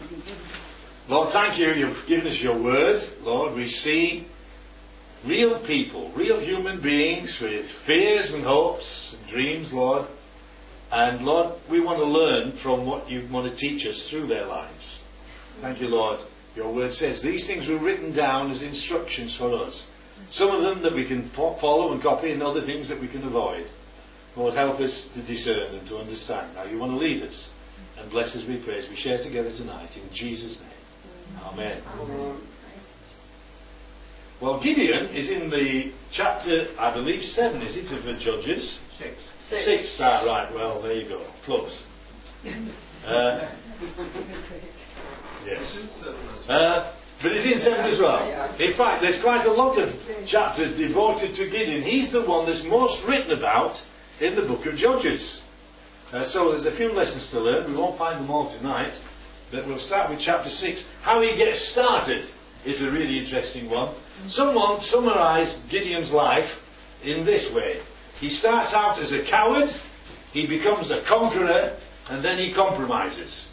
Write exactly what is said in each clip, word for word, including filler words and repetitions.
Lord, thank you. You've given us your word. Lord, we see real people, real human beings with fears and hopes and dreams, Lord. And Lord, we want to learn from what you want to teach us through their lives. Thank you, Lord. Your word says these things were written down as instructions for us. Some of them that we can follow and copy, and other things that we can avoid. Lord, help us to discern and to understand how you want to lead us. And bless us, we pray, as we share together tonight. In Jesus' name. Amen. Amen. Well, Gideon is in the chapter, I believe, seven, is it, of the Judges? Six. Six. Six. Ah, right. Well, there you go. Close. Uh, yes. Uh, but it's in seven as well. In fact, there's quite a lot of chapters devoted to Gideon. He's the one that's most written about in the book of Judges. Uh, so there's a few lessons to learn. We won't find them all tonight. But we'll start with chapter six. How he gets started is a really interesting one. Someone summarised Gideon's life in this way. He starts out as a coward, he becomes a conqueror, and then he compromises.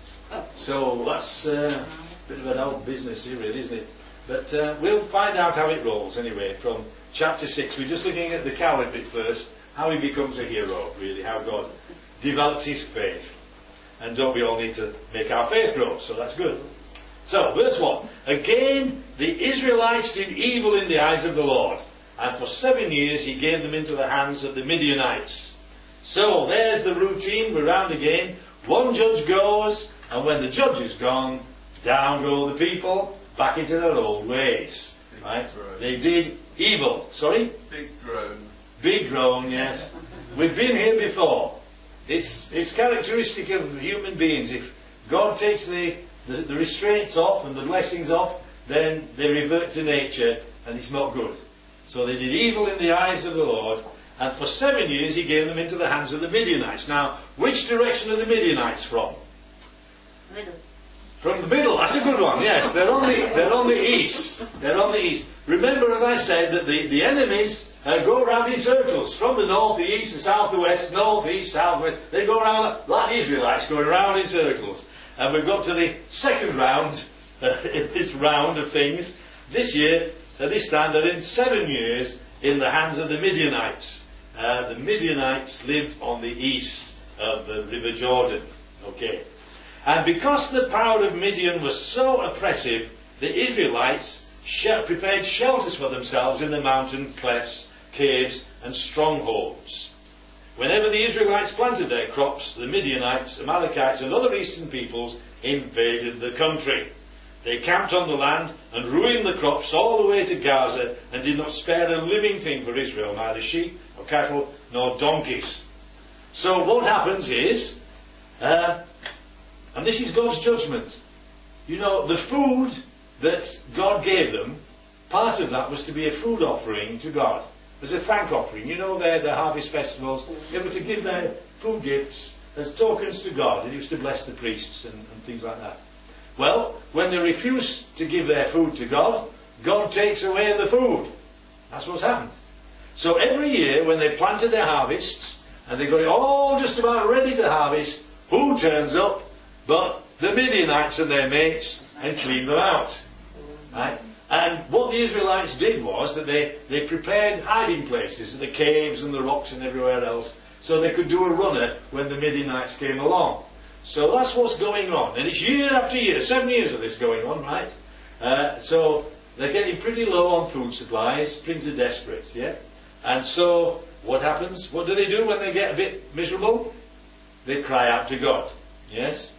So that's uh, a bit of an old business here, really, isn't it? But uh, we'll find out how it rolls anyway from chapter six. We're just looking at the coward bit first, how he becomes a hero, really, how God develops his faith. And don't we all need to make our faith grow? So that's good. So, verse one. Again, the Israelites did evil in the eyes of the Lord. And for seven years he gave them into the hands of the Midianites. So, there's the routine. We're round again. One judge goes, and when the judge is gone, down go the people, back into their old ways. Big right? groan. They did evil. Sorry? Big groan. Big groan, yes. We've been here before. It's it's characteristic of human beings. If God takes the, the, the restraints off and the blessings off, then they revert to nature, and it's not good. So they did evil in the eyes of the Lord, and for seven years he gave them into the hands of the Midianites. Now, which direction are the Midianites from? Middle. From the middle. That's a good one. Yes, they're on the they're on the east. They're on the east. Remember, as I said, that the the enemies uh, go around in circles from the north, the east, the south, the west, north, east, south, west. They go around like the Israelites, going around in circles. And we've got to the second round uh, in this round of things. This year, at this time, they're in seven years in the hands of the Midianites. Uh, the Midianites lived on the east of the River Jordan. Okay. And because the power of Midian was so oppressive, the Israelites sh- prepared shelters for themselves in the mountain clefts, caves, and strongholds. Whenever the Israelites planted their crops, the Midianites, Amalekites, and other eastern peoples invaded the country. They camped on the land and ruined the crops all the way to Gaza, and did not spare a living thing for Israel, neither sheep or cattle nor donkeys. So what happens is, uh, and this is God's judgment. You know, the food that God gave them, part of that was to be a food offering to God. As a thank offering. You know, their, their harvest festivals, they were to give their food gifts as tokens to God. It used to bless the priests and, and things like that. Well, when they refuse to give their food to God, God takes away the food. That's what's happened. So every year, when they planted their harvests, and they got it all just about ready to harvest, who turns up but the Midianites and their mates, and clean them out. Right? And what the Israelites did was that they, they prepared hiding places, the caves and the rocks and everywhere else, so they could do a runner when the Midianites came along. So that's what's going on. And it's year after year, seven years of this going on, right? Uh, so they're getting pretty low on food supplies, things are desperate, yeah? And so what happens? What do they do when they get a bit miserable? They cry out to God, yes?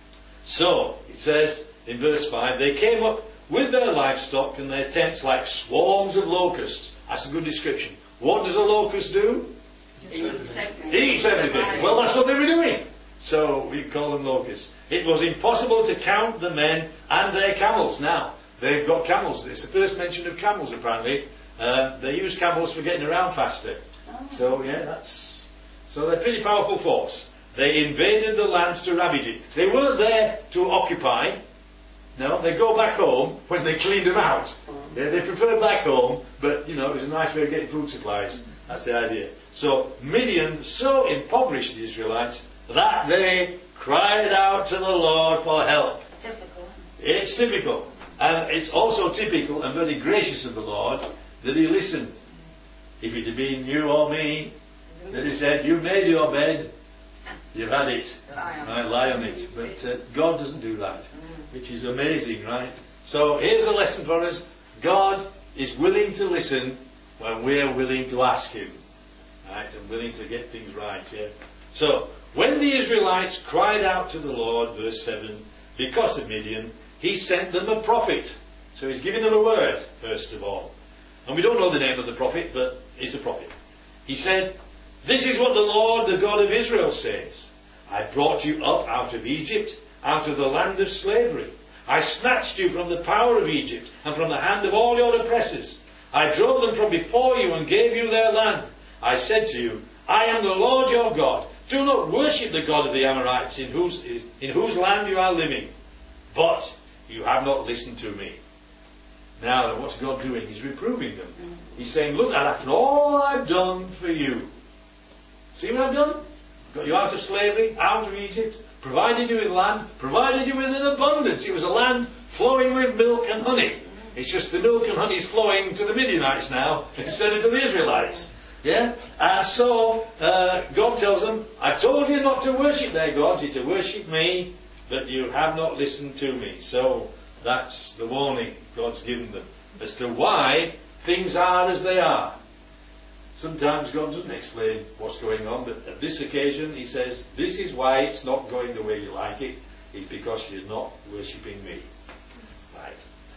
So, it says in verse five, they came up with their livestock and their tents like swarms of locusts. That's a good description. What does a locust do? Eats everything. He eats everything. Well, that's what they were doing. So, we call them locusts. It was impossible to count the men and their camels. Now, they've got camels. It's the first mention of camels, apparently. Uh, they use camels for getting around faster. Oh. So, yeah, that's... So, they're a pretty powerful force. They invaded the land to ravage it. They weren't there to occupy. No, they go back home when they cleaned them out. They, they prefer back home, but, you know, it was a nice way of getting food supplies. That's the idea. So, Midian so impoverished the Israelites that they cried out to the Lord for help. Typical. it's typical. And it's also typical and very gracious of the Lord that he listened. If it had been you or me, that he said, you've made your bed, you've had it. Right, lie on it. But uh, God doesn't do that, which is amazing, right? So here's a lesson for us. God is willing to listen when we're willing to ask him. Right, and willing to get things right, yeah. So, when the Israelites cried out to the Lord, verse seven, because of Midian, he sent them a prophet. So he's giving them a word, first of all. And we don't know the name of the prophet, but he's a prophet. He said, this is what the Lord, the God of Israel, says. I brought you up out of Egypt, out of the land of slavery. I snatched you from the power of Egypt, and from the hand of all your oppressors. I drove them from before you and gave you their land. I said to you, I am the Lord your God. Do not worship the God of the Amorites in whose, in whose land you are living. But you have not listened to me. Now, what's God doing? He's reproving them. He's saying, look, after all I've done for you. See what I've done? Got you out of slavery, out of Egypt, provided you with land, provided you with an abundance. It was a land flowing with milk and honey. It's just the milk and honey is flowing to the Midianites now instead of to the Israelites. Yeah? Uh, so, uh, God tells them, I told you not to worship their gods, you're to worship me, but you have not listened to me. So, that's the warning God's given them as to why things are as they are. Sometimes God doesn't explain what's going on, but at this occasion he says, this is why it's not going the way you like it. It's because you're not worshipping me. Right.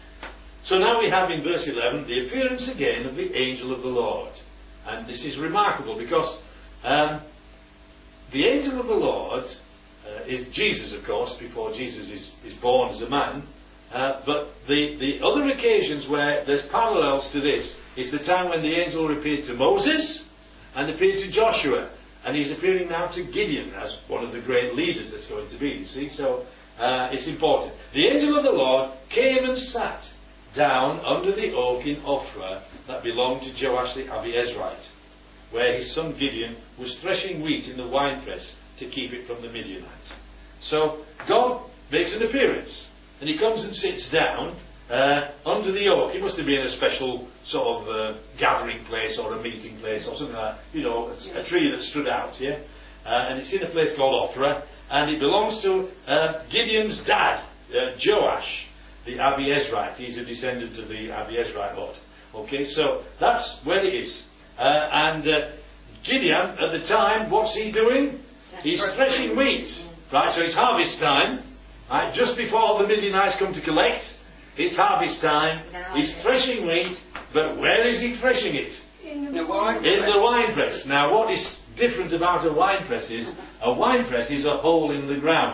So now we have in verse eleven the appearance again of the angel of the Lord. And this is remarkable because um, the angel of the Lord uh, is Jesus, of course, before Jesus is, is born as a man. Uh, but the, the other occasions where there's parallels to this is the time when the angel appeared to Moses and appeared to Joshua. And he's appearing now to Gideon as one of the great leaders that's going to be, you see. So uh, it's important. The angel of the Lord came and sat down under the oak in Ophrah that belonged to Joash the Abiezrite, where his son Gideon was threshing wheat in the winepress to keep it from the Midianites. So God makes an appearance, and he comes and sits down uh, under the oak. It must have been a special sort of uh, gathering place or a meeting place or something like that, you know, a, a tree that stood out, yeah? Uh, and it's in a place called Ophrah, and it belongs to uh, Gideon's dad, uh, Joash the Abiezrite. He's a descendant of the Abiezrite lot. Okay, so that's where it is. Uh, and uh, Gideon, at the time, what's he doing? He's threshing wheat. Right, so it's harvest time. Right, just before the Midianites come to collect, it's harvest time. He's threshing wheat, but where is he threshing it? In the wine In the wine press. Now, what is different about a wine press is, a wine press is a hole in the ground.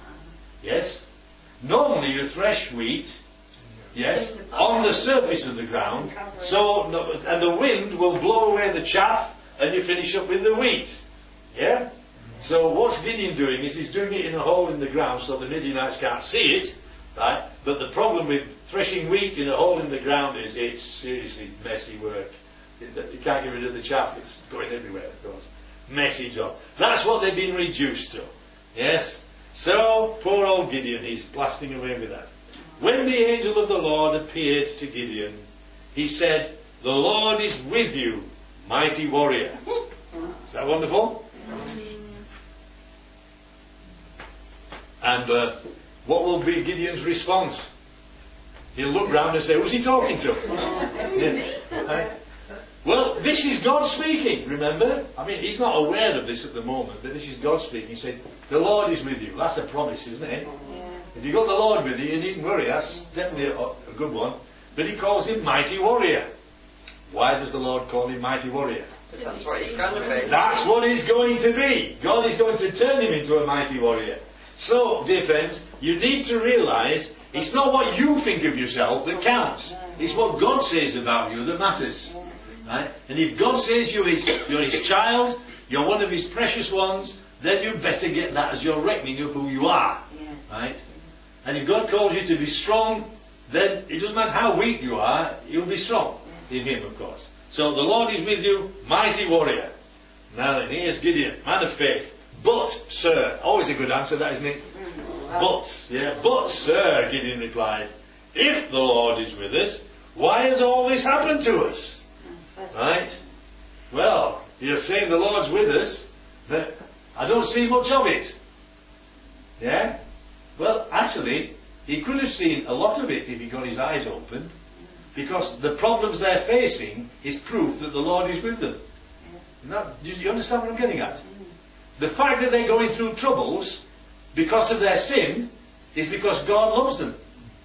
Yes? Normally you thresh wheat, yes, on the surface of the ground, so and the wind will blow away the chaff, and you finish up with the wheat. Yeah? So what's Gideon doing is he's doing it in a hole in the ground so the Midianites can't see it, right? But the problem with threshing wheat in a hole in the ground is it's seriously messy work. You can't get rid of the chaff, it's going everywhere, of course. Messy job. That's what they've been reduced to. Yes? So, poor old Gideon, he's blasting away with that. When the angel of the Lord appeared to Gideon, he said, the Lord is with you, mighty warrior. Is that wonderful? And uh, what will be Gideon's response? He'll look round and say, who's he talking to? Yeah. Right? Well, this is God speaking, remember? I mean, he's not aware of this at the moment, but this is God speaking. He said, the Lord is with you. That's a promise, isn't it? Yeah. If you've got the Lord with you, you needn't worry. That's definitely a, a good one. But he calls him mighty warrior. Why does the Lord call him mighty warrior? That's what he's going to be. That's what he's going to be. God is going to turn him into a mighty warrior. So, dear friends, you need to realise it's not what you think of yourself that counts. It's what God says about you that matters. Right? And if God says you're his, you're his child, you're one of his precious ones, then you better get that as your reckoning of who you are. Right? And if God calls you to be strong, then it doesn't matter how weak you are, you'll be strong in him, of course. So the Lord is with you, mighty warrior. Now then, here's Gideon, man of faith. But, sir, always a good answer, that, isn't it? But, yeah, but, sir, Gideon replied, if the Lord is with us, why has all this happened to us? Right? Well, you're saying the Lord's with us, but I don't see much of it. Yeah? Well, actually, he could have seen a lot of it if he got his eyes opened, because the problems they're facing is proof that the Lord is with them. Now, do you understand what I'm getting at? The fact that they're going through troubles because of their sin is because God loves them.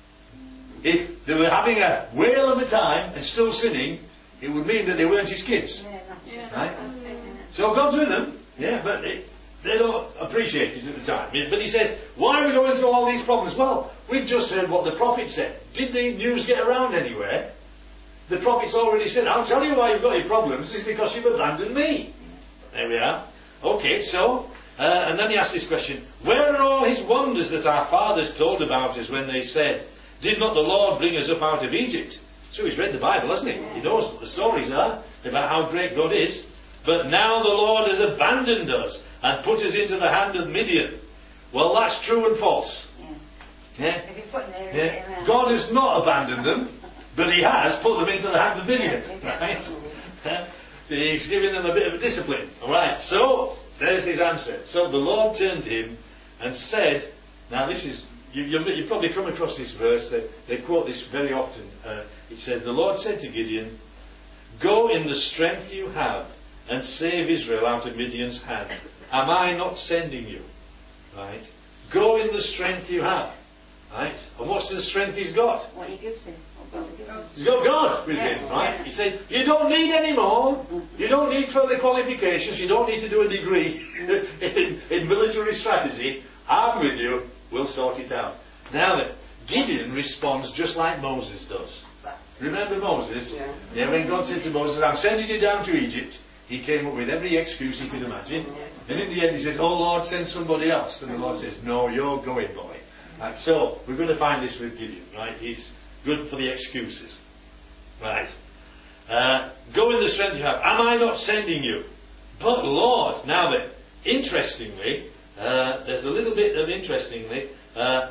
If they were having a whale of a time and still sinning, it would mean that they weren't his kids. Right? So God's with them, yeah, but it, they don't appreciate it at the time. But he says, why are we going through all these problems? Well, we've just heard what the prophet said. Did the news get around anywhere? The prophet's already said, I'll tell you why you've got your problems. It's because you've abandoned me. There we are. Okay, so, uh, and then he asked this question, where are all his wonders that our fathers told about us when they said, did not the Lord bring us up out of Egypt? So he's read the Bible, hasn't he? He knows what the stories are about how great God is. But now the Lord has abandoned us and put us into the hand of Midian. Well, that's true and false. Yeah. Yeah. Yeah. God has not abandoned them, but he has put them into the hand of Midian. Right? He's giving them a bit of a discipline. Alright, so there's his answer. So the Lord turned to him and said, now this is, you, you, you've probably come across this verse, they, they quote this very often. Uh, it says, the Lord said to Gideon, go in the strength you have and save Israel out of Midian's hand. Am I not sending you? Right? Go in the strength you have. Right? And what's the strength he's got? What he gives him. He's got God with him, right? He said, you don't need any more. You don't need further qualifications. You don't need to do a degree in, in military strategy. I'm with you. We'll sort it out. Now then, Gideon responds just like Moses does. Remember Moses? Yeah. Yeah, when God said to Moses, I'm sending you down to Egypt, he came up with every excuse he could imagine. And in the end he says, oh Lord, send somebody else. And the Lord says, no, you're going, boy. Right, so, we're going to find this with Gideon, right? He's good for the excuses. Right. Uh, go in the strength you have. Am I not sending you? But Lord, now then, interestingly, uh, there's a little bit of interestingly, uh,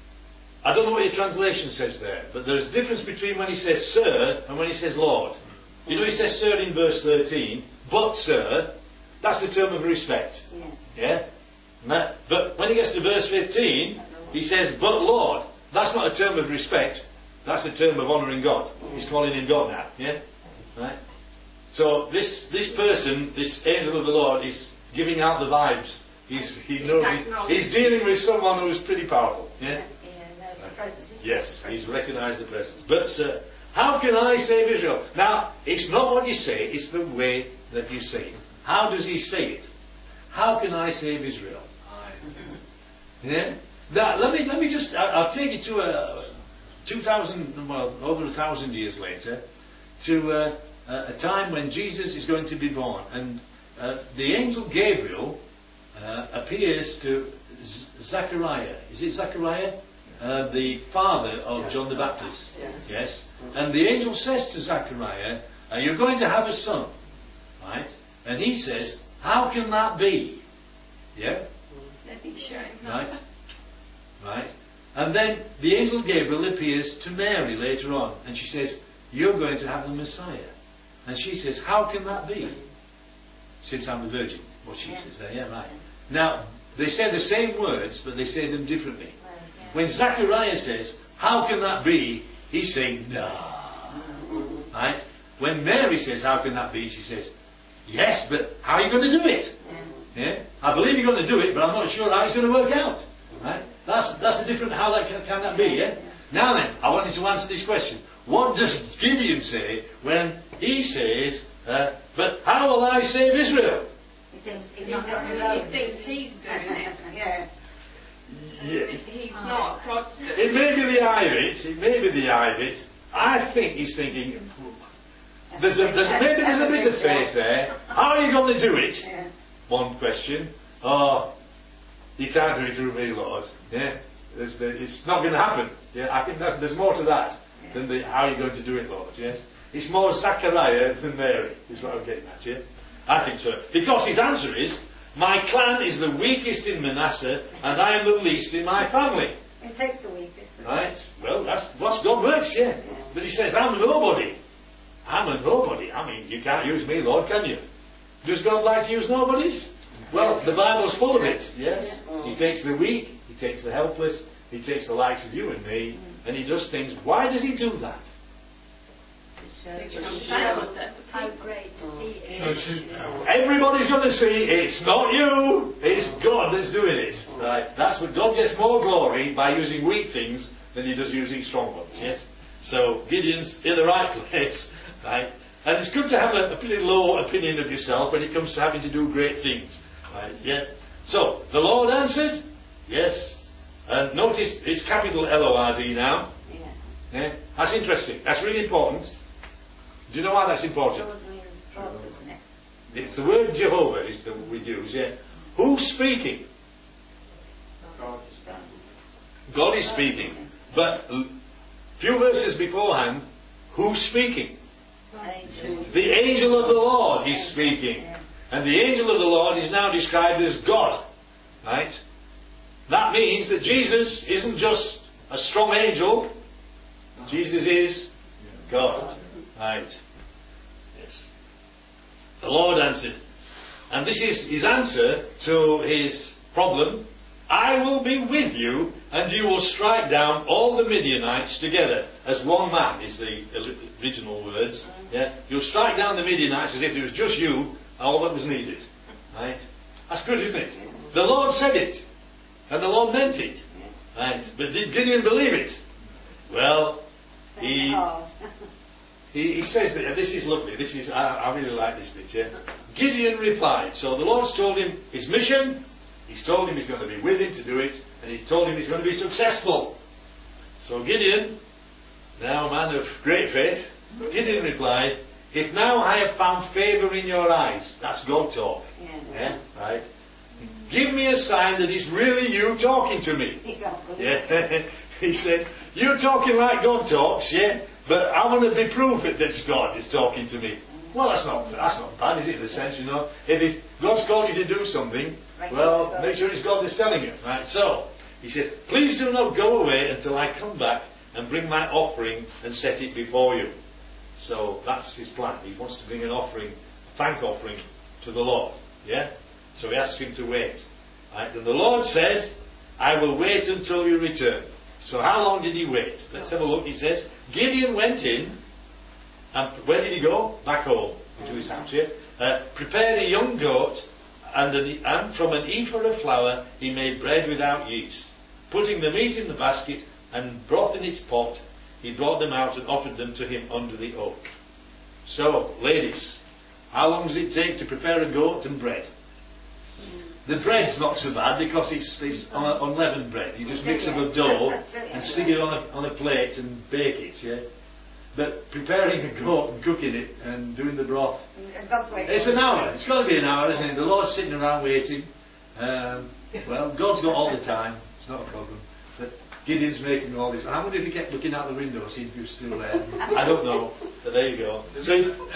I don't know what your translation says there, but there's a difference between when he says sir and when he says Lord. You know he says sir in verse thirteen, but sir, that's a term of respect. Yeah? Yeah? But when he gets to verse fifteen, he says, but Lord, that's not a term of respect, that's a term of honouring God. He's calling him God now. Yeah? Right? So this this person, this angel of the Lord, is giving out the vibes. He's he knows he's, he's dealing with someone who's pretty powerful. Yeah? Yes, he's recognised the presence. But uh, how can I save Israel? Now, it's not what you say, it's the way that you say it. How does he say it? How can I save Israel? Yeah? Now, let me let me just, I'll, I'll take you to a two thousand, well, over a thousand years later, to uh, a time when Jesus is going to be born, and uh, the angel Gabriel uh, appears to Z- Zachariah. Is it Zachariah? Uh, the father of yeah. John the Baptist. Yes. Yes. And the angel says to Zachariah, uh, you're going to have a son. Right? And he says, how can that be? Yeah? Let me show him. Right? Right? And then the angel Gabriel appears to Mary later on, and she says, you're going to have the Messiah. And she says, how can that be? Since I'm a virgin. What she yeah. says there, yeah, right. Now, they say the same words, but they say them differently. When Zachariah says, how can that be? He's saying, no. Right? When Mary says, how can that be? She says, yes, but how are you going to do it? Yeah? I believe you're going to do it, but I'm not sure how it's going to work out. Right? That's that's a different, how that can, can that be, yeah? Now then, I want you to answer this question. What does Gideon say when he says, uh, but how will I save Israel? He thinks, he he thinks he's doing it. Yeah. Yeah. He's not. God's doing it. It may be the eye of it. It may be the eye of it. I think he's thinking, there's a, there's, maybe there's a bit of faith there. How are you going to do it? One question. Oh, you can't do it through me, Lord. Yeah, there's the, it's not going to happen. Yeah, I think that's, there's more to that than the how are you going to do it, Lord. Yes, it's more Zachariah than Mary. Is what I'm getting at. Yeah, I think so. Because his answer is, My clan is the weakest in Manasseh, and I am the least in my family. It takes the weakest. Right? Well, that's that's God works, yeah. But he says, I'm a nobody. I'm a nobody. I mean, you can't use me, Lord, can you? Does God like to use nobodies? Well, the Bible's full of it, yes. He takes the weak, he takes the helpless, he takes the likes of you and me, and he does things. Why does he do that? How great he is. Everybody's going to see it's not you, it's God that's doing it. Right? That's what God gets more glory by using weak things than he does using strong ones. Yes. So Gideon's in the right place, right? And it's good to have a, a pretty low opinion of yourself when it comes to having to do great things, right? Yeah. So the Lord answered, yes. And notice it's capital L O R D now. Yeah. Yeah. That's interesting. That's really important. Do you know why that's important? God means God, isn't it? It's the word Jehovah is the we use, yeah. Who's speaking? God. God is speaking. But a few verses beforehand, who's speaking? Angels. The angel of the Lord is speaking. And the angel of the Lord is now described as God. Right? That means that Jesus isn't just a strong angel. Jesus is God. Right. Yes. The Lord answered. And this is his answer to his problem. I will be with you, and you will strike down all the Midianites together as one man, is the original words. Yeah? You'll strike down the Midianites as if it was just you, all that was needed. Right? That's good, isn't it? The Lord said it, and the Lord meant it. Right? But did Gideon believe it? Well, he... He, he says that, and this is lovely, this is, I, I really like this bit, yeah. Gideon replied, so the Lord's told him his mission, he's told him he's going to be with him to do it, and he's told him he's going to be successful. So Gideon, now a man of great faith, Gideon replied, if now I have found favour in your eyes, that's God talk, Yeah. yeah, right, give me a sign that it's really you talking to me. Yeah, he said, you're talking like God talks, yeah, but I want to be proof that it's God is talking to me. Well, that's not that's not bad, is it? In a sense, you know, if it's, God's called you to do something, well, make sure it's God that's telling you, right? So he says, please do not go away until I come back and bring my offering and set it before you. So that's his plan. He wants to bring an offering, a thank offering to the Lord. Yeah. So he asks him to wait. Right? And the Lord said, I will wait until you return. So how long did he wait? Let's have a look. He says, Gideon went in, and where did he go? Back home, to his house, yeah? Uh, prepared a young goat, and, an, and from an ephah of flour he made bread without yeast. Putting the meat in the basket and broth in its pot, he brought them out and offered them to him under the oak. So, ladies, how long does it take to prepare a goat and bread? The bread's not so bad because it's, it's unleavened bread. You just mix up a dough and stick it on a, on a plate and bake it, yeah? But preparing a goat and cooking it and doing the broth, it's an hour. It's got to be an hour, isn't it? The Lord's sitting around waiting. Um, well, God's got all the time. It's not a problem. But Gideon's making all this. I wonder if he kept looking out the window, see if he was still there. I don't know. But there you go. So,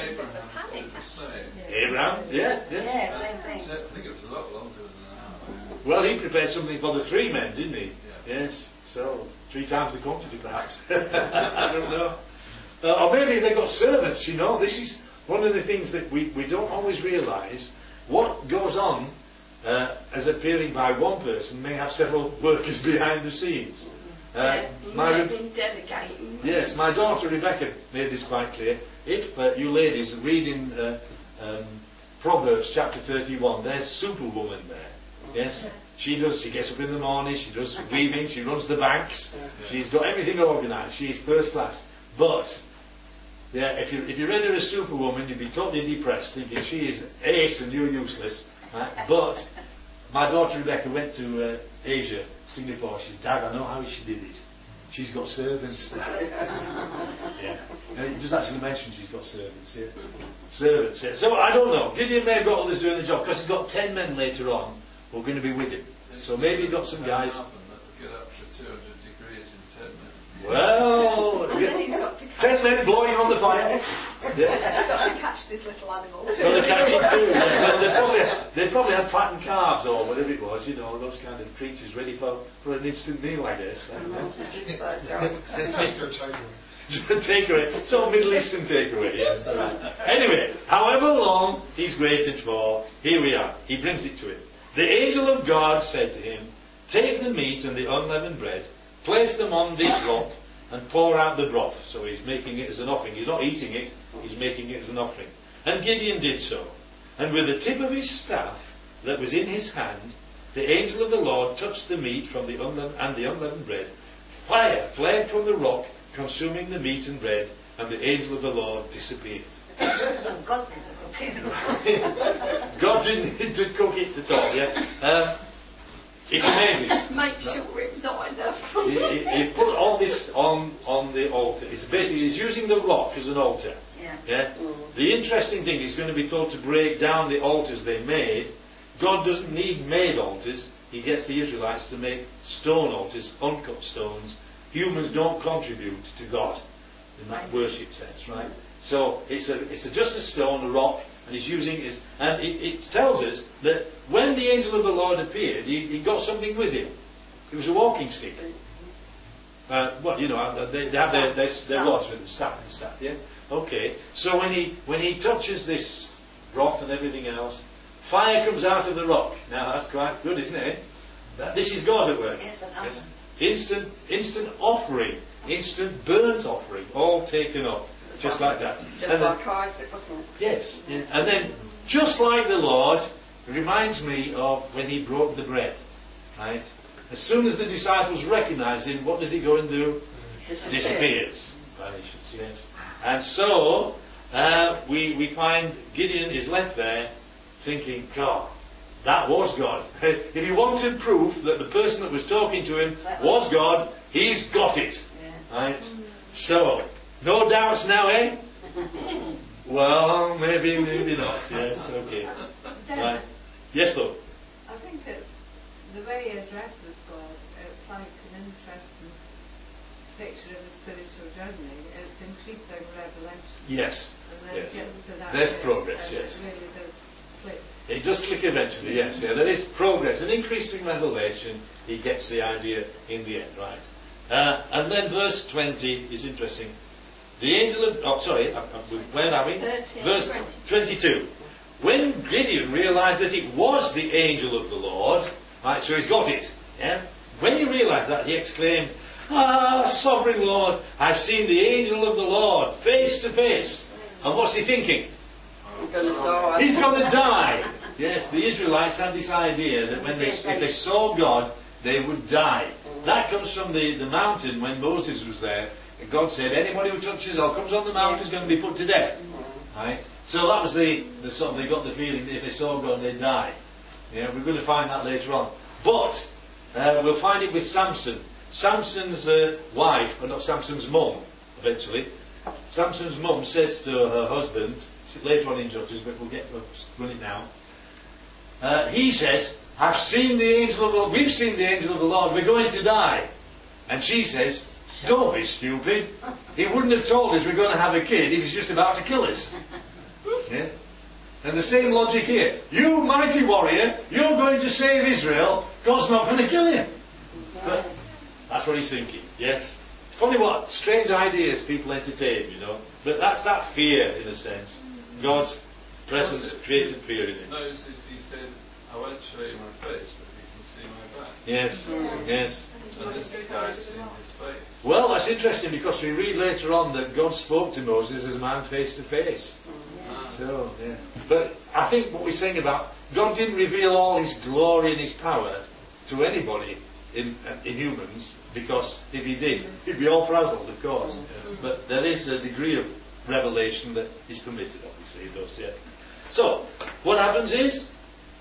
Abraham, yeah, yes. Yeah, same thing. I think it was a lot longer than an hour. Well, he prepared something for the three men, didn't he? Yeah. Yes. So, three times the quantity, perhaps. I don't know. Uh, or maybe they got servants, you know. This is one of the things that we, we don't always realise. What goes on uh, as appearing by one person may have several workers behind the scenes. Uh, Yeah, my you've Re- been delegating. yes, my daughter Rebecca made this quite clear. If uh, you ladies read in uh, um, Proverbs chapter thirty-one, there's Superwoman there. Yes, she does. She gets up in the morning. She does weaving. She runs the banks. She's got everything organised. She's first class. But yeah, if you if you read her as Superwoman, you'd be totally depressed, thinking she is ace and you're useless. Right? But my daughter Rebecca went to uh, Asia, Singapore. She said, Dad, I know how she did it. She's got servants. Yeah, and it does actually mention she's got servants. Yeah, servants. Yeah. So I don't know. Gideon may have got others doing the job because he's got ten men later on who are going to be with him. So maybe he got some guys. Get up to two hundred degrees in ten minutes. Well, And then he's got to ten men blowing on the fire. Yeah. He's got to catch this little animal too. Well, they catch it too. Yeah. Well, they probably they probably had fattened calves or whatever it was, you know, those kind of creatures ready for, for an instant meal, I guess. Takeaway, some Middle Eastern takeaway. Yes. Anyway, however long he's waited for, here we are. He brings it to him. The angel of God said to him, "Take the meat and the unleavened bread, place them on this rock, and pour out the broth." So he's making it as an offering. He's not eating it, he's making it as an offering. And Gideon did so. And with the tip of his staff that was in his hand, the angel of the Lord touched the meat from the unleavened, and the unleavened bread. Fire flared from the rock, consuming the meat and bread, and the angel of the Lord disappeared. God did the cooking. God didn't need to cook it at all, yeah? Um, it's amazing. Make sure it was not enough. he, he, he put all this on, on the altar. It's basically, he's using the rock as an altar. Yeah. Yeah? The interesting thing, he's going to be told to break down the altars they made. God doesn't need made altars. He gets the Israelites to make stone altars, uncut stones. Humans don't contribute to God in that worship sense, right? So it's a, it's a, just a stone, a rock, and he's using his, and it, it tells us that when the angel of the Lord appeared, he, he got something with him. It was a walking stick. Uh, well, you know, they, they have their, their, their rods with the staff and stuff, yeah? Okay. So when he when he touches this broth and everything else, fire comes out of the rock. Now that's quite good, isn't it? That, this is God at work. Yes, Yes. Instant, instant offering, instant burnt offering, all taken up, just like that. Just And then- like Isaac, wasn't it? Yes. Yeah. And then, just like the Lord, it reminds me of when he broke the bread. Right? As soon as the disciples recognize him, what does he go and do? Disappeared. Disappears. Vanishes, yes. And so, uh, we, we find Gideon is left there thinking, God, that was God. If he wanted proof that the person that was talking to him was God, he's got it. Yeah. Right? So, no doubts now, eh? Well, maybe, maybe not. Yes, okay. Right. Yes, Lord. I think that the way he addresses God, it's like an interesting picture of a spiritual journey. It's increasing revelation. Yes. And then Yes. getting to that There's bit, progress, and yes. It really does click. It does click eventually, yes. Yeah, there is progress, an increasing revelation. He gets the idea in the end, right? Uh, and then verse twenty is interesting. The angel of, oh sorry, I, I, where are we? thirteen. Verse twenty-two. When Gideon realised that it was the angel of the Lord, right, so he's got it, yeah? When he realised that, he exclaimed, "Ah, sovereign Lord, I've seen the angel of the Lord face to face." And what's he thinking? I'm going to die. He's going to die. Yes, the Israelites had this idea that when they, if they saw God, they would die. That comes from the, the mountain when Moses was there. And God said, anybody who touches or comes on the mountain is going to be put to death. Right? So that was the, the sort of, they got the feeling that if they saw God, they'd die. Yeah, we're going to find that later on. But uh, we'll find it with Samson. Samson's uh, wife, or not Samson's mum, eventually. Samson's mum says to her husband, later on in Judges, but we'll get we'll run it now. Uh, he says, "I've seen the angel of the Lord. We've seen the angel of the Lord. We're going to die." And she says, "Don't be stupid. He wouldn't have told us we're going to have a kid if he's just about to kill us." Yeah? And the same logic here. You mighty warrior, you're going to save Israel. God's not going to kill him. But that's what he's thinking. Yes. It's funny what strange ideas people entertain, you know. But that's that fear, in a sense. God's presence created fear in him. Notice he said, "I won't show you my face, but you can see my back." Yes. Yes. And this guy's seen his face. Well, that's interesting because we read later on that God spoke to Moses as a man face to face. Ah. So, yeah. But I think what we're saying about God didn't reveal all his glory and his power to anybody in, in humans, because if he did, he'd be all frazzled, of course. Yeah. But there is a degree of revelation that is permitted, obviously, it does, yeah. So, what happens is,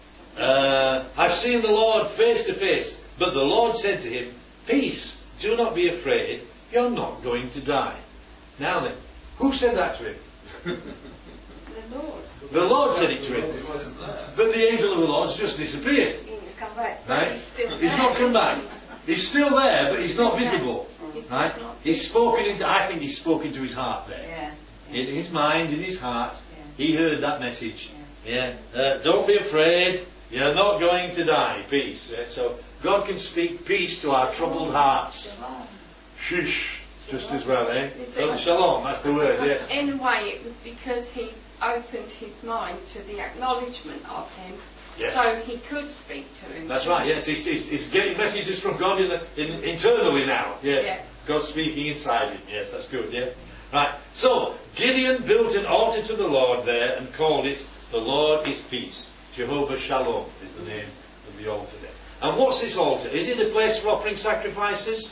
uh, I've seen the Lord face to face, but the Lord said to him, "Peace, do not be afraid, you're not going to die." Now then, who said that to him? The Lord. The Lord said it to him. He wasn't there. But the angel of the Lord's just disappeared. He's come back. Right? He's still He's there. not come back. He's still there, but he's not visible. He's just Right? not- He's spoken into, I think he's spoken to his heart there. Yeah. Yeah. In his mind, in his heart, Yeah. he heard that message. Yeah. Uh, don't be afraid. You're not going to die. Peace. Yeah? So God can speak peace to our troubled hearts. Shush. Just as well, eh? You see- Oh, shalom. That's the word. Yes. In a way, it was because he opened his mind to the acknowledgement of him, Yes. so he could speak to him. That's right. Yes. He's, he's, he's getting messages from God in the, in, internally now. Yes. Yeah. God's speaking inside him. Yes. That's good. Yeah. Right. So Gideon built an altar to the Lord there and called it "The Lord is Peace." Jehovah Shalom is the name of the altar there. And what's this altar? Is it a place for offering sacrifices?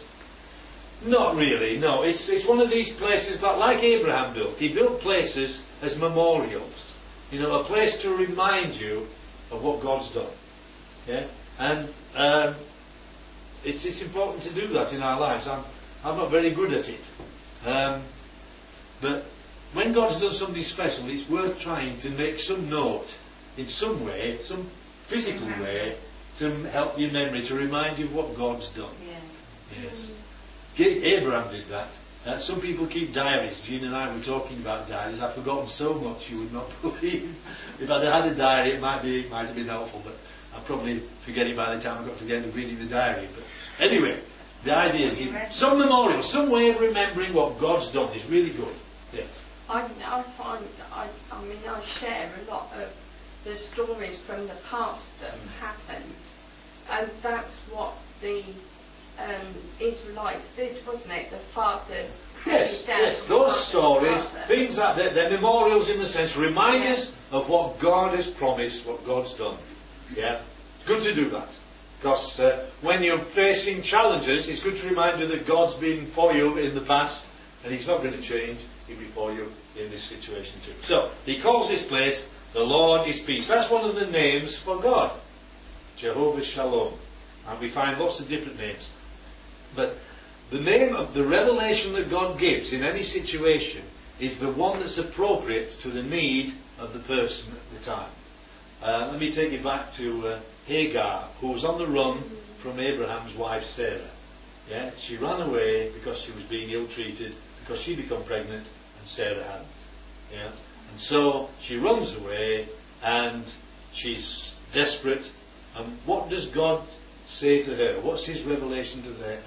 Not really, no. It's, it's one of these places that, like Abraham built, he built places as memorials. You know, a place to remind you of what God's done. Yeah? And um, it's, it's important to do that in our lives. I'm, I'm not very good at it. Um, but when God's done something special, it's worth trying to make some note, in some way, some physical way, to help your memory, to remind you of what God's done. Yeah. Yes. Abraham did that. Uh, some people keep diaries. Jean and I were talking about diaries. I've forgotten so much you would not believe. If I'd had a diary, it might be, it might have been helpful, but I'll probably forget it by the time I got to the end of reading the diary. But anyway, the idea is you, some memorial, some way of remembering what God's done is really good. Yes. I, I find, I, I mean, I share a lot of the stories from the past that have happened, and that's what the um, Israelites did, wasn't it? The fathers. Yes, handed down yes, from those father to stories, father. things like that, they're memorials in the sense, reminders of what God has promised, what God's done. Yeah, good to do that. Because uh, when you're facing challenges, it's good to remind you that God's been for you in the past, and He's not going to change. He'll be for you in this situation too. So, He calls this place, the Lord is Peace. That's one of the names for God. Jehovah Shalom. And we find lots of different names. But the name of the revelation that God gives in any situation is the one that's appropriate to the need of the person at the time. Uh, let me take you back to uh, Hagar, who was on the run from Abraham's wife Sarah. Yeah, she ran away because she was being ill-treated, because she became pregnant and Sarah hadn't. Yeah, and so she runs away and she's desperate. And what does God say to her? What's His revelation to her?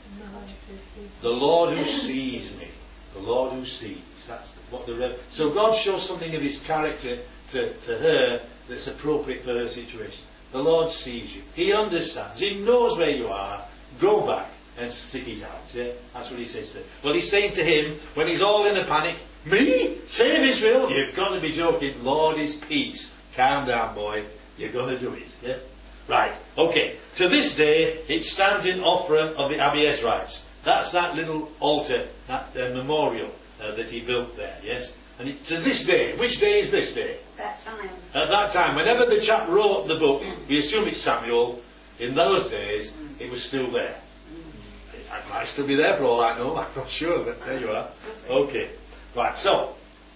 The Lord who sees me. The Lord who sees. That's what the rev- so God shows something of His character to, to her that's appropriate for her situation. The Lord sees you. He understands. He knows where you are. Go back and stick it out. Yeah? That's what He says to her. Well, He's saying to him, when he's all in a panic, me? Save Israel? You've got to be joking. Lord is peace. Calm down, boy. You're going to do it. Yeah? Right. Okay. To this day, it stands in Ophrah of the Abiezrites. That's that little altar, that uh, memorial uh, that he built there. Yes. And it, to this day, which day is this day? That time. At that time, whenever the chap wrote the book, we assume it's Samuel. In those days, it was still there. It might still be there for all I know. I'm not sure, but there you are. Okay. Right. So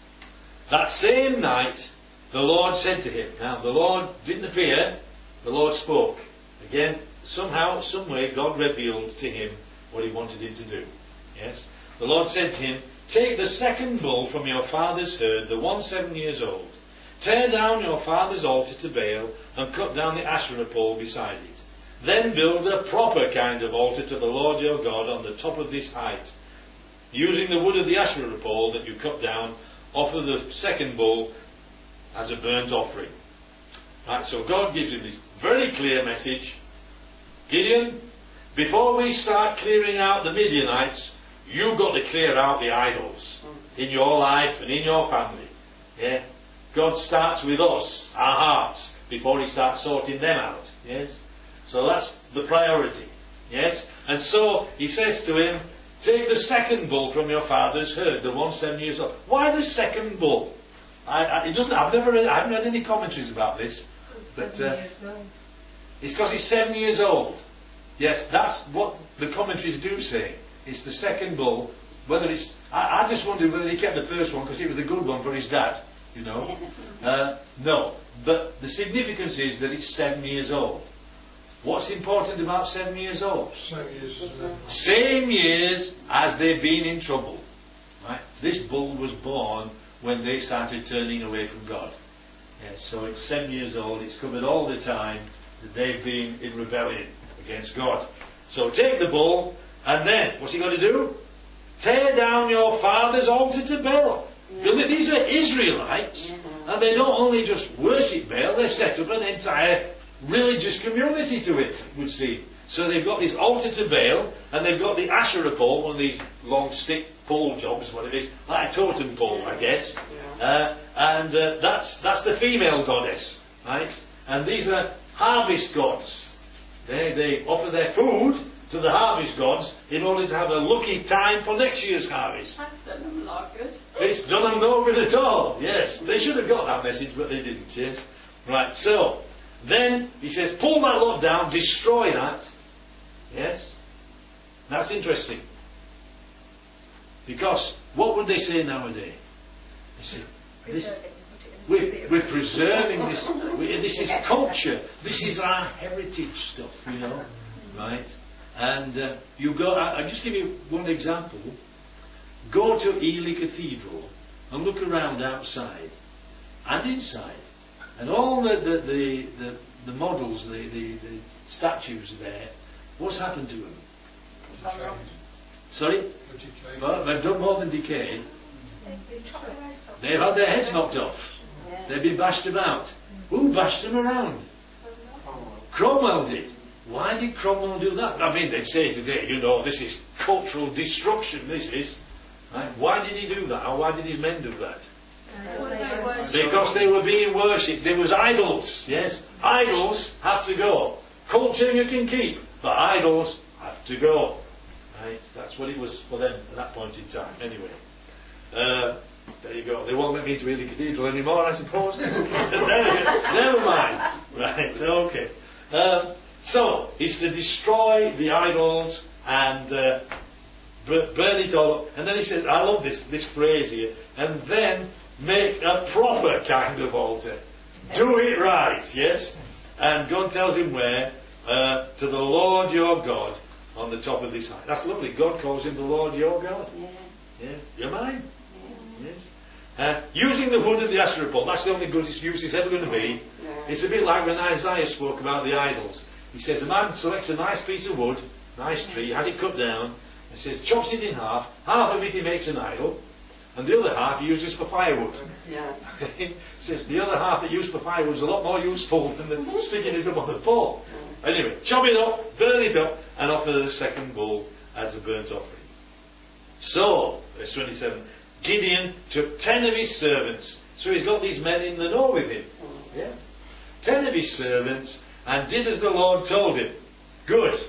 that same night, the Lord said to him. Now, the Lord didn't appear. The Lord spoke. Again, somehow, some way, God revealed to him what He wanted him to do. Yes? The Lord said to him, take the second bull from your father's herd, the one seven years old. Tear down your father's altar to Baal and cut down the Asherah pole beside it. Then build a proper kind of altar to the Lord your God on the top of this height. Using the wood of the Asherah pole that you cut down, offer the second bull as a burnt offering. Right, so God gives him this very clear message. Gideon, before we start clearing out the Midianites, you've got to clear out the idols in your life and in your family. Yeah? God starts with us, our hearts, before He starts sorting them out. Yes? So that's the priority. Yes? And so He says to him, take the second bull from your father's herd, the one seven years old. Why the second bull? I, I, it doesn't. I've never read. I haven't read any commentaries about this. But uh, it's because he's seven years old. Yes, that's what the commentaries do say. It's the second bull. Whether it's, I, I just wondered whether he kept the first one because it was the good one for his dad. You know, uh, no. But the significance is that it's seven years old. What's important about seven years old? Same years as them. Same years as they've been in trouble. Right? this bull was born when they started turning away from God. Yes, so it's seven years old. It's covered all the time that they've been in rebellion against God. So take the bull, and then what's he going to do? Tear down your father's altar to Baal. Yeah. These are Israelites, Yeah. and they don't only just worship Baal, they've set up an entire religious community to it, it would seem. So they've got this altar to Baal, and they've got the Asherah pole, one of these long stick pole jobs, what it is, like a totem pole, I guess. Uh, and uh, that's that's the female goddess, right? And these are harvest gods. They they offer their food to the harvest gods in order to have a lucky time for next year's harvest. That's done them a lot good. It's done them no good at all. Yes, they should have got that message, but they didn't. Yes, right. So then he says, pull that lot down, destroy that. Yes, that's interesting. Because what would they say nowadays? They say, this, we're, we're preserving this. We, this is culture. This is our heritage stuff, you know, right? And uh, you go. I, I'll just give you one example. Go to Ely Cathedral and look around outside and inside, and all the the the, the, the models, the, the the statues there. What's happened to them? Sorry? Well, they've done more than decayed. They've had their heads knocked off. They've been bashed about. Who bashed them around? Cromwell did. Why did Cromwell do that? I mean, they'd say today, you know, this is cultural destruction, this is. Right? Why did he do that? Or why did his men do that? Because they were being worshipped. There was idols, yes? Idols have to go. Culture you can keep, but idols have to go. Right? That's what it was for them at that point in time. Anyway, uh, there you go. They won't let me into Ely Cathedral anymore, I suppose. Never mind. Right, okay. Um, so, it's to destroy the idols and uh, burn it all up. And then he says, I love this, this phrase here, and then make a proper kind of altar. Do it right, yes? And God tells him where? Uh, to the Lord your God on the top of this height. That's lovely. God calls him the Lord your God. Yeah. Yeah. You're mine. Yeah. Yes. Uh, using the wood of the Asherah pole, that's the only good use it's ever going to be. Yeah. It's a bit like when Isaiah spoke about the idols. He says a man selects a nice piece of wood, nice tree, has it cut down, and says chops it in half. Half of it he makes an idol, and the other half he uses for firewood. Yeah. He says the other half that used for firewood is a lot more useful than the sticking it up on the pole. Anyway, chop it up, burn it up, and offer the second bull as a burnt offering. So, verse twenty-seven, Gideon took ten of his servants, so he's got these men in the know with him. Yeah. Ten of his servants, and did as the Lord told him. Good.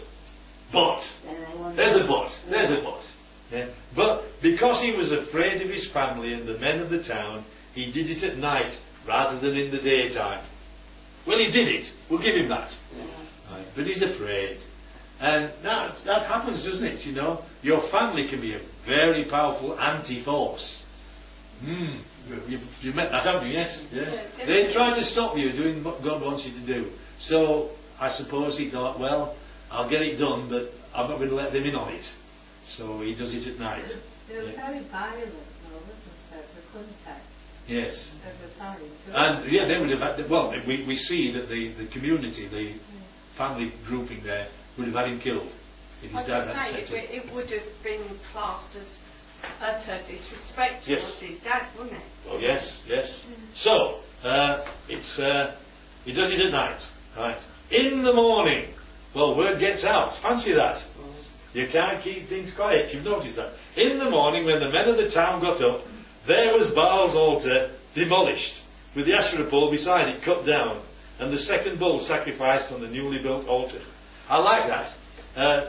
But, there's a but, there's a but. Yeah. But, because he was afraid of his family and the men of the town, he did it at night rather than in the daytime. Well, he did it. We'll give him that. Right. But he's afraid. And that, that happens, doesn't it? You know, your family can be a very powerful anti-force. Hmm. You've, you've met that, haven't you? Yes. Yeah. Yeah, They try to stop you doing what God wants you to do. So I suppose he thought, well, I'll get it done, but I'm not going to let them in on it. So he does it at night. They were Yeah. very violent, though, wasn't it? The contact Yes. at the time. And yeah, they would have had. Well, we we see that the, the community, the family grouping there, would have had him killed if his Like dad I had say, set it, him. w- it would have been classed as utter disrespect Yes. towards his dad, wouldn't it? Oh yes, yes. So uh, it's uh, he does it at night, right? In the morning, well, word gets out. Fancy that. You can't keep things quiet. You've noticed that. In the morning, when the men of the town got up, there was Baal's altar demolished, with the Asherah pole beside it cut down, and the second bull sacrificed on the newly built altar. I like that. Uh,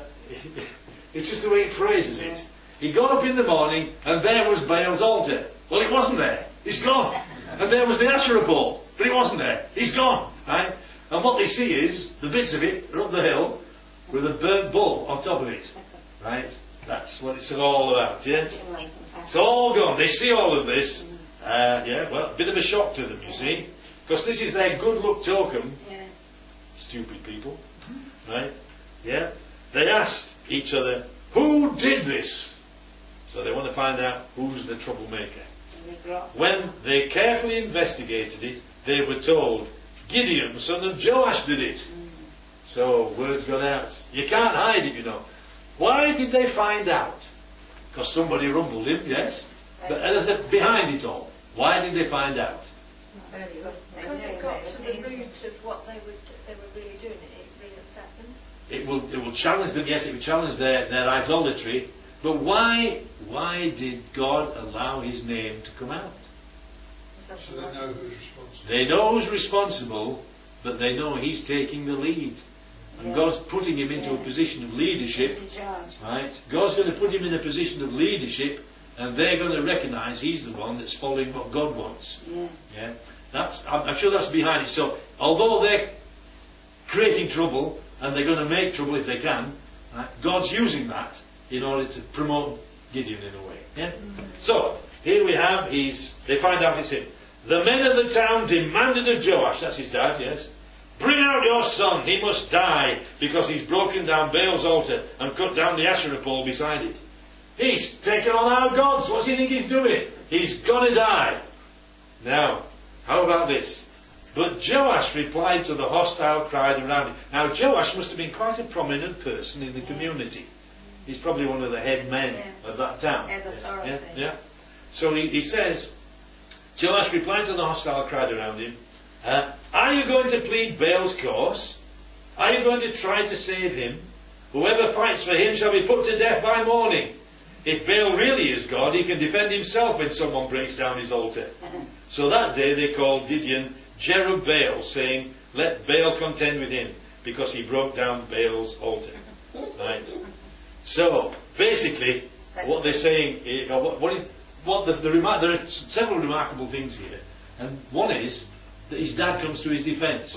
it's just the way it phrases it. He got up in the morning, and there was Baal's altar. Well, it wasn't there. It's gone. And there was the Asherah pole, but it wasn't there. It's gone. Right? And what they see is the bits of it are up the hill with a burnt bull on top of it. Right? That's what it's all about. Yes. It's all gone. They see all of this. Uh, yeah, well, a bit of a shock to them, you see. Because this is their good luck token. Yeah. Stupid people. Right? Yeah. They asked each other, who did this? So they want to find out who's the troublemaker. And they grasped When it. they carefully investigated it, they were told, Gideon, son of Joash, did it. So words got out. You can't hide it, you know. Why did they find out? Because somebody rumbled him, yes. But there's a behind it all. Why did they find out? Very Because they Because it knew got that to it- the root of what they were they were really doing. It really upset them. It will it will challenge them, yes, it will challenge their, their idolatry. But why why did God allow his name to come out? So they know who's responsible. They know who's responsible, but they know he's taking the lead. And Yeah. God's putting him into a Yeah. position of leadership. He's in charge. Right? God's going to put him in a position of leadership, and they're going to recognise he's the one that's following what God wants. Yeah. Yeah, that's. I'm, I'm sure that's behind it. So, although they're creating trouble, and they're going to make trouble if they can, right, God's using that in order to promote Gideon in a way. Yeah. So here we have. He's. They find out it's him. The men of the town demanded of Joash. That's his dad. Yes. Bring out your son, he must die, because he's broken down Baal's altar and cut down the Asherah pole beside it. He's taken on our gods, what do you think he's doing? He's gonna die. Now, how about this? But Joash replied to the hostile crowd around him. Now, Joash must have been quite a prominent person in the community. He's probably one of the head men Yeah. of that town. Head authority. Yeah, yeah. So he, he says, Joash replied to the hostile crowd around him, Uh, are you going to plead Baal's cause? Are you going to try to save him? Whoever fights for him shall be put to death by morning. If Baal really is God, he can defend himself when someone breaks down his altar. So that day they called Gideon Jerubbaal, saying, let Baal contend with him, because he broke down Baal's altar. Right. So, basically, what they're saying, is, or what, what is, what the, the remar- there are several remarkable things here. And one is, that his dad comes to his defence.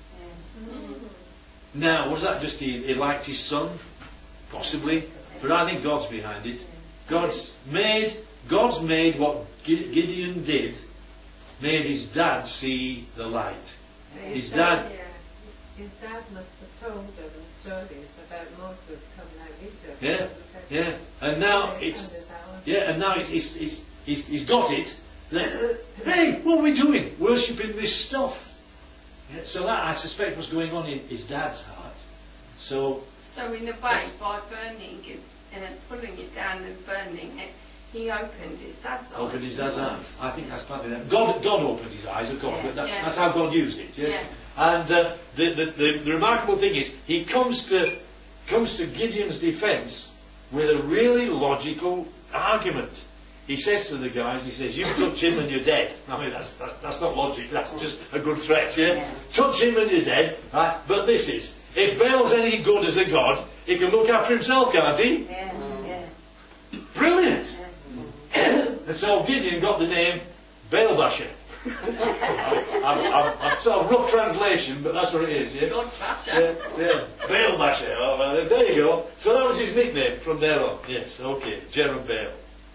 Now, was that just he, he liked his son? Possibly. But I think God's behind it. God's made God's made what Gideon did, made his dad see the light. His dad His dad must have told them stories about Moses coming out of Egypt. Yeah, yeah. And now it's yeah, and now it's, it's, it's, he's, he's got it. That, hey, what are we doing? Worshipping this stuff. Yeah, so that, I suspect, was going on in his dad's heart. So, So in a way, by burning it and pulling it down and burning it, he opened his dad's eyes. opened his dad's eyes. I think that's partly that. God, God opened his eyes, of course, but that, Yeah. that's how God used it. Yes. Yeah. And uh, the, the, the, the remarkable thing is, he comes to comes to Gideon's defence with a really logical argument. He says to the guys, he says, you touch him and you're dead. I mean, that's, that's, that's not logic, that's just a good threat, yeah? Yeah. Touch him and you're dead, right? But this is, if Baal's any good as a god, he can look after himself, can't he? Yeah, yeah. Brilliant! Yeah. And so Gideon got the name Baal-basher. I'm, I'm, I'm sort of rough translation, but that's what it is, yeah? God's basher. Yeah, yeah. Baal-basher. Oh, well, there you go. So that was his nickname from there on. Yes, okay. Jerubbaal.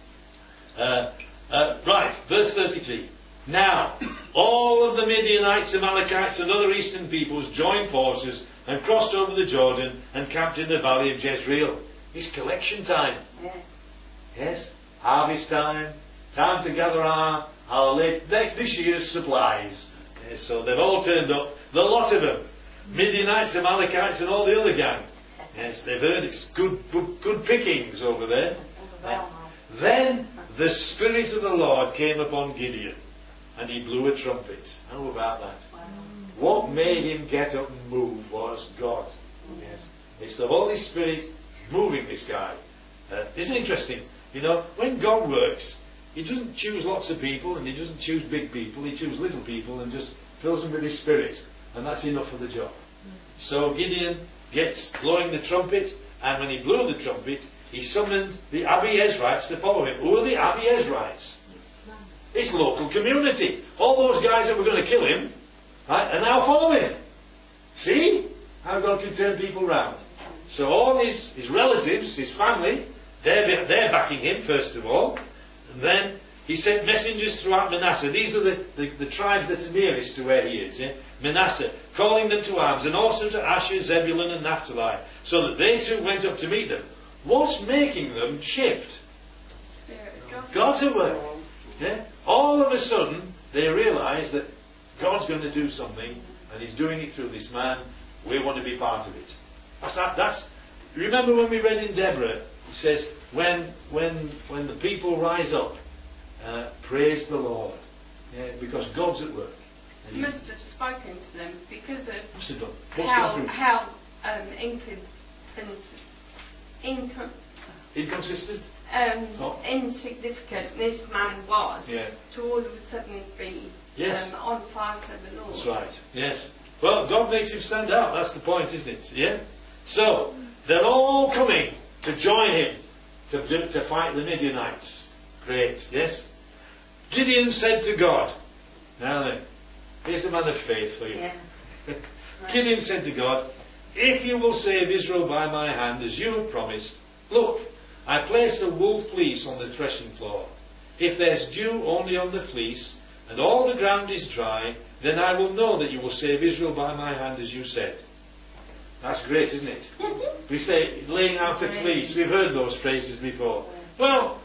Uh, uh, right, verse thirty-three. Now, all of the Midianites, Amalekites, and other eastern peoples joined forces and crossed over the Jordan and camped in the valley of Jezreel. It's collection time. Yeah. Yes, harvest time. Time to gather our, our late, next this year's supplies. Yes, so they've all turned up. The lot of them. Midianites, Amalekites, and all the other gang. Yes, they've heard it's good, good, good pickings over there. Well, Then the Spirit of the Lord came upon Gideon, and he blew a trumpet. How about that? What made him get up and move was God. Yes, it's the Holy Spirit moving this guy. Uh, isn't it interesting? You know, when God works, He doesn't choose lots of people, and He doesn't choose big people. He chooses little people and just fills them with His Spirit, and that's enough for the job. So Gideon gets blowing the trumpet, and when he blew the trumpet, he summoned the Abiezrites to follow him. Who are the Abiezrites? It's local community. All those guys that were going to kill him, right, are now following. See how God can turn people round. So all his, his relatives, his family, they're, they're backing him first of all. And then he sent messengers throughout Manasseh. These are the, the, the tribes that are nearest to where he is. Yeah? Manasseh, calling them to arms, and also to Asher, Zebulun and Naphtali, so that they too went up to meet them. What's making them shift? God's at work. Yeah? All of a sudden, they realise that God's going to do something, and He's doing it through this man. We want to be part of it. That's that. That's. Remember when we read in Deborah, it says, when when when the people rise up, uh, praise the Lord, yeah, because God's at work. He must have spoken to them because of What's it done? What's how gone through? how um, incon- incon- Inconsistent. um, Oh. insignificant this man was Yeah. to all of a sudden be Yes. um, on fire for the Lord. That's right. Yes. Well, God makes him stand out. That's the point, isn't it? Yeah. So they're all coming to join him to do, to fight the Midianites. Great. Yes. Gideon said to God. Now then, here's a man of faith for you. Yeah. Gideon said to God, "If you will save Israel by my hand, as you have promised, look, I place a wool fleece on the threshing floor. If there's dew only on the fleece, and all the ground is dry, then I will know that you will save Israel by my hand, as you said." That's great, isn't it? We say, laying out a fleece. We've heard those phrases before. Well,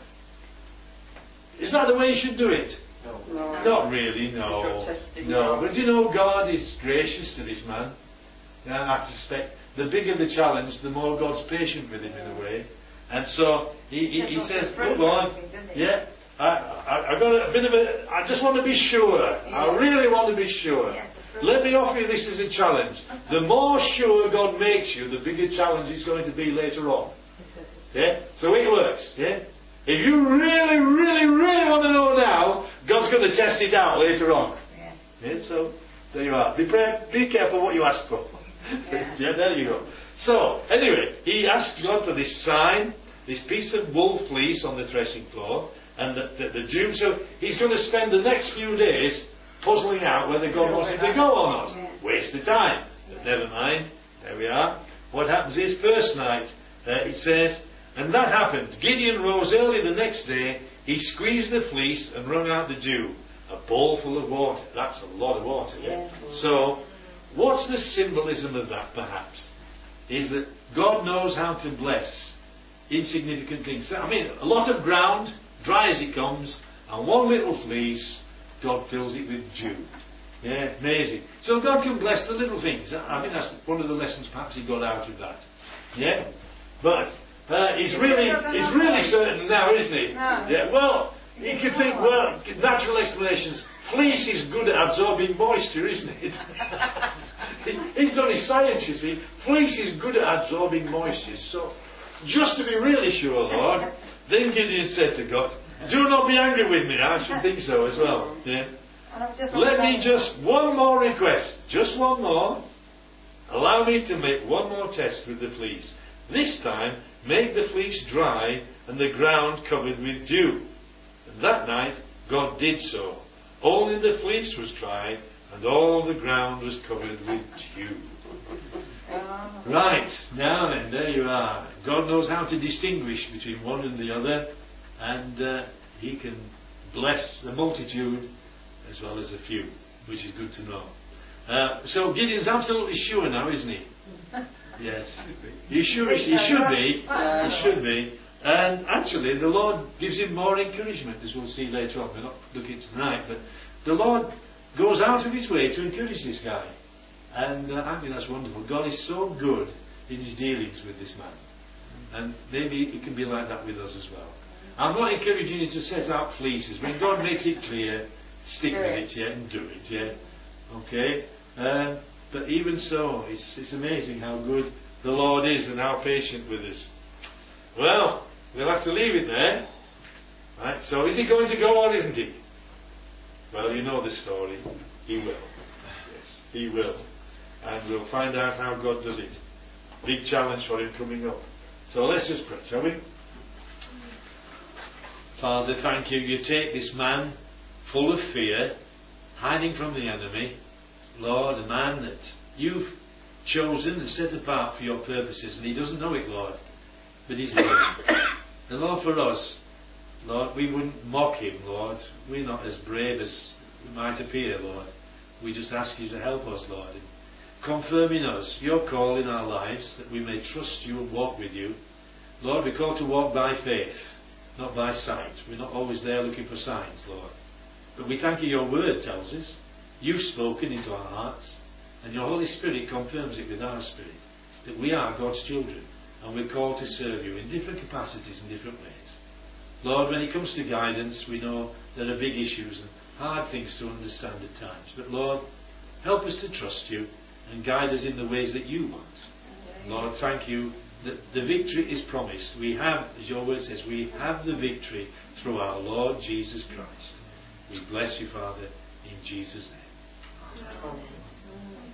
is that the way you should do it? No. Not really, no. You're testing No, God. but you know, God is gracious to this man. Yeah, I suspect the bigger the challenge, the more God's patient with him in a way. And so he, he, he says, "Look, Lord, yeah, I, I, I got a bit of a. I just want to be sure. I really want to be sure. Let me offer you this as a challenge. The more sure God makes you, the bigger challenge it's going to be later on. Yeah, so it works. Yeah." If you really, really, really want to know now, God's going to test it out later on. Yeah. Yeah, so, there you are. Be, pray, be careful what you ask for. Yeah. Yeah, there you go. So, anyway, he asks God for this sign, this piece of wool fleece on the threshing floor, and the, the, the dew. So, he's going to spend the next few days puzzling out whether God wants him to go or not. Yeah. Waste of time. But never mind. There we are. What happens is, first night, uh, it says, "And that happened. Gideon rose early the next day. He squeezed the fleece and wrung out the dew. A bowl full of water." That's a lot of water. Yeah? Yeah. So, what's the symbolism of that, perhaps? Is that God knows how to bless insignificant things. I mean, a lot of ground, dry as it comes, and one little fleece, God fills it with dew. Yeah, amazing. So God can bless the little things. I think that's one of the lessons perhaps he got out of that. Yeah? But Uh, he's really, he's really certain now, isn't he? No. Yeah. Well, you could think, well, natural explanations. Fleece is good at absorbing moisture, isn't it? he, he's done his science, you see. Fleece is good at absorbing moisture. So, just to be really sure, Lord, then Gideon said to God, "Do not be angry with me." I should think so as well. Yeah. Let me just one more request, just one more. Allow me to make one more test with the fleece. This time, make the fleece dry and the ground covered with dew. And that night, God did so. Only the fleece was dry and all the ground was covered with dew. Right, now then, there you are. God knows how to distinguish between one and the other, and uh, he can bless the multitude as well as a few, which is good to know. Uh, so Gideon's absolutely sure now, isn't he? Yes. He sure he should be. He should be. And actually, the Lord gives him more encouragement, as we'll see later on. We're not looking tonight, but the Lord goes out of his way to encourage this guy. And uh, I think that's wonderful. God is so good in his dealings with this man. And maybe it can be like that with us as well. I'm not encouraging you to set out fleeces. When God makes it clear, stick with it, yeah, and do it, yeah. Okay? Um, but even so, it's, it's amazing how good the Lord is and how patient with us. Well, we'll have to leave it there. Right, so is he going to go or isn't he? Well, you know the story. He will. Yes, he will. And we'll find out how God does it. Big challenge for him coming up. So let's just pray, shall we? Father, thank you. You take this man full of fear, hiding from the enemy. Lord, a man that you've chosen and set apart for your purposes, and he doesn't know it, Lord, but he's learning. And Lord, for us, Lord, we wouldn't mock him, Lord. We're not as brave as we might appear, Lord. We just ask you to help us, Lord. Confirm in us your call in our lives, that we may trust you and walk with you. Lord, we call to walk by faith. not by sight. We're not always there looking for signs, Lord. But we thank you, your word tells us. You've spoken into our hearts, and your Holy Spirit confirms it with our spirit, that we are God's children, and we're called to serve you in different capacities and different ways. Lord, when it comes to guidance, we know there are big issues and hard things to understand at times. But Lord, help us to trust you and guide us in the ways that you want. Lord, thank you that the victory is promised. We have, as your word says, we have the victory through our Lord Jesus Christ. We bless you, Father, in Jesus' name. Amen.